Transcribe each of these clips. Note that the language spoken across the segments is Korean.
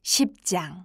10장.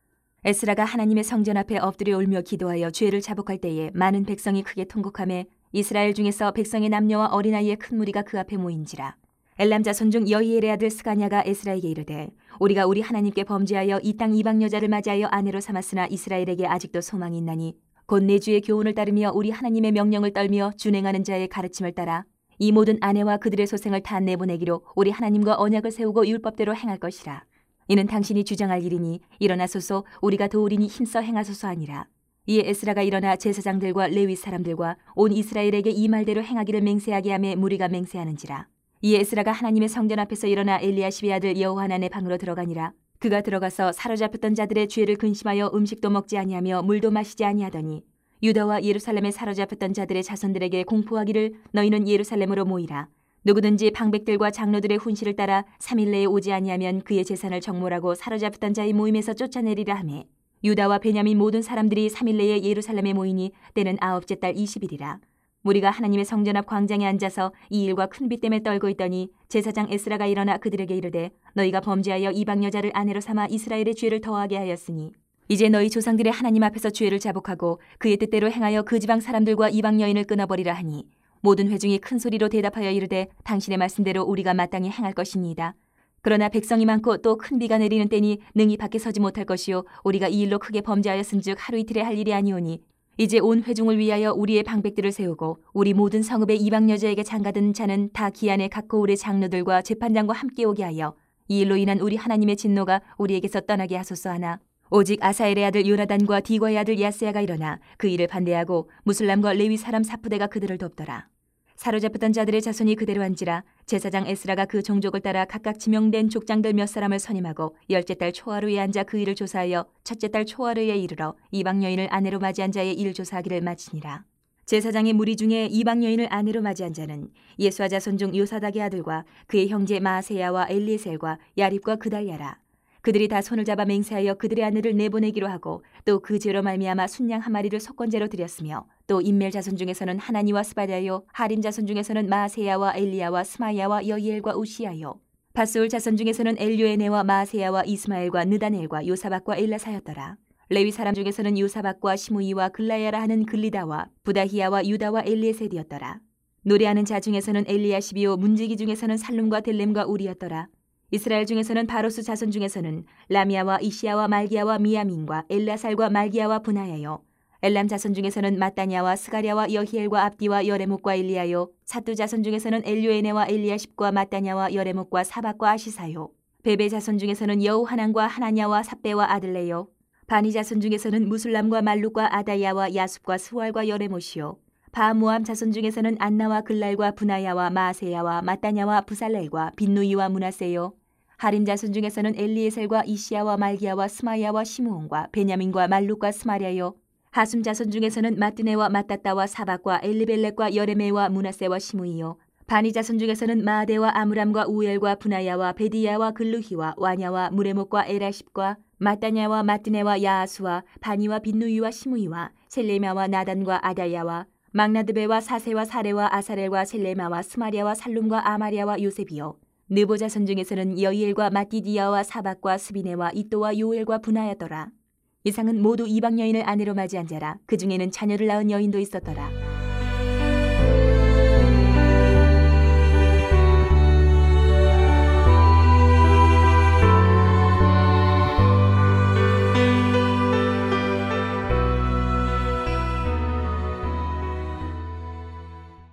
에스라가 하나님의 성전 앞에 엎드려 울며 기도하여 죄를 자복할 때에 많은 백성이 크게 통곡하며 이스라엘 중에서 백성의 남녀와 어린아이의 큰 무리가 그 앞에 모인지라. 엘람 자손 중 여이엘의 아들 스가냐가 에스라에게 이르되 우리가 우리 하나님께 범죄하여 이 땅 이방 여자를 맞이하여 아내로 삼았으나 이스라엘에게 아직도 소망이 있나니 곧 내 주의 교훈을 따르며 우리 하나님의 명령을 떨며 준행하는 자의 가르침을 따라 이 모든 아내와 그들의 소생을 다 내보내기로 우리 하나님과 언약을 세우고 율법대로 행할 것이라. 이는 당신이 주장할 일이니 일어나소서 우리가 도우리니 힘써 행하소서 하니라. 이에 에스라가 일어나 제사장들과 레위 사람들과 온 이스라엘에게 이 말대로 행하기를 맹세하게 하며 무리가 맹세하는지라. 이에 에스라가 하나님의 성전 앞에서 일어나 엘리야십의 아들 여호하난의 방으로 들어가니라. 그가 들어가서 사로잡혔던 자들의 죄를 근심하여 음식도 먹지 아니하며 물도 마시지 아니하더니 유다와 예루살렘에 사로잡혔던 자들의 자손들에게 공포하기를 너희는 예루살렘으로 모이라. 누구든지 방백들과 장로들의 훈시를 따라 3일 내에 오지 아니하면 그의 재산을 정몰하고 사로잡혔던 자의 모임에서 쫓아내리라 하매 유다와 베냐민 모든 사람들이 3일 내에 예루살렘에 모이니 때는 9째 달 20일이라. 무리가 하나님의 성전 앞 광장에 앉아서 이 일과 큰 비 때문에 떨고 있더니 제사장 에스라가 일어나 그들에게 이르되 너희가 범죄하여 이방 여자를 아내로 삼아 이스라엘의 죄를 더하게 하였으니 이제 너희 조상들의 하나님 앞에서 죄를 자복하고 그의 뜻대로 행하여 그 지방 사람들과 이방 여인을 끊어버리라 하니 모든 회중이 큰 소리로 대답하여 이르되 당신의 말씀대로 우리가 마땅히 행할 것이니이다. 그러나 백성이 많고 또 큰 비가 내리는 때니 능히 밖에 서지 못할 것이요 우리가 이 일로 크게 범죄하였은즉 하루 이틀에 할 일이 아니오니 이제 온 회중을 위하여 우리의 방백들을 세우고 우리 모든 성읍의 이방 여자에게 장가든 자는 다 기한에 각 고을의 장로들과 재판장과 함께 오게 하여 이 일로 인한 우리 하나님의 진노가 우리에게서 떠나게 하소서 하나 오직 아사엘의 아들 요나단과 디과의 아들 야스야가 일어나 그 일을 반대하고 무슬람과 레위 사람 사프대가 그들을 돕더라. 사로잡혔던 자들의 자손이 그대로 한지라. 제사장 에스라가 그 종족을 따라 각각 지명된 족장들 몇 사람을 선임하고 10째 달 초하루에 앉아 그 일을 조사하여 첫째 달 초하루에 이르러 이방 여인을 아내로 맞이한 자의 일을 조사하기를 마치니라. 제사장의 무리 중에 이방 여인을 아내로 맞이한 자는 예수아 자손 중 요사닥의 아들과 그의 형제 마아세야와 엘리에셀과 야립과 그달랴라. 그들이 다 손을 잡아 맹세하여 그들의 아내를 내보내기로 하고 또 그 죄로 말미암아 순양 한 마리를 속건제로 드렸으며 또 인멜 자손 중에서는 하나니와 스바랴요 하림 자손 중에서는 마세야와 엘리야와 스마야와 여이엘과 우시야요 바스울 자손 중에서는 엘요에네와 마세야와 이스마엘과 느다넬과 요사박과 엘라사였더라. 레위 사람 중에서는 요사박과 시므이와 글라야라 하는 글리다와 부다히야와 유다와 엘리에셀이었더라. 노래하는 자 중에서는 엘리야시비요 문지기 중에서는 살룸과 델렘과 우리였더라. 이스라엘 중에서는 바로스 자손 중에서는 라미아와 이시야와 말기야와 미야민과 엘라살과 말기야와 분하야요 엘람 자손 중에서는 마따냐와 스가랴와 여히엘과 압디와 여레목과 엘리야요 사뚜 자손 중에서는 엘요에네와 엘리야십과 마따냐와 여레목과 사박과 아시사요 베베 자손 중에서는 여우하난과 하나냐와 삽베와 아들레요 바니 자손 중에서는 무술람과 말룩과 아다야와 야숲과 스왈과 여레못이요 바모암 자손 중에서는 안나와 글랄과 분하야와 마세야와 마따냐와 부살렐과 빈누이와 문하세요 하림 자손 중에서는 엘리에셀과 이시야와 말기야와 스마야와 시므온과 베냐민과 말룩과 스마랴요 하숨 자손 중에서는 마뜨네와 마따따와 사박과 엘리벨렉과 여레메와 문하세와 시므이요 바니 자손 중에서는 마아데와 아므람과 우엘과 분하야와 베디야와 글루히와 와냐와 무레목과 에라십과 마따냐와 마뜨네와 야아수와 바니와 빈누이와 시므이와 셀레마와 나단과 아다야와 막나드베와 사세와 사레와 아사렐과 셀레마와 스마랴와 살룸과 아마랴와 요셉이요 느보 자손 중에서는 여이엘과 마띠디야와 사박과 스비네와 이또와 요엘과 분하였더라. 이상은 모두 이방 여인을 아내로 맞이한 자라. 그 중에는 자녀를 낳은 여인도 있었더라.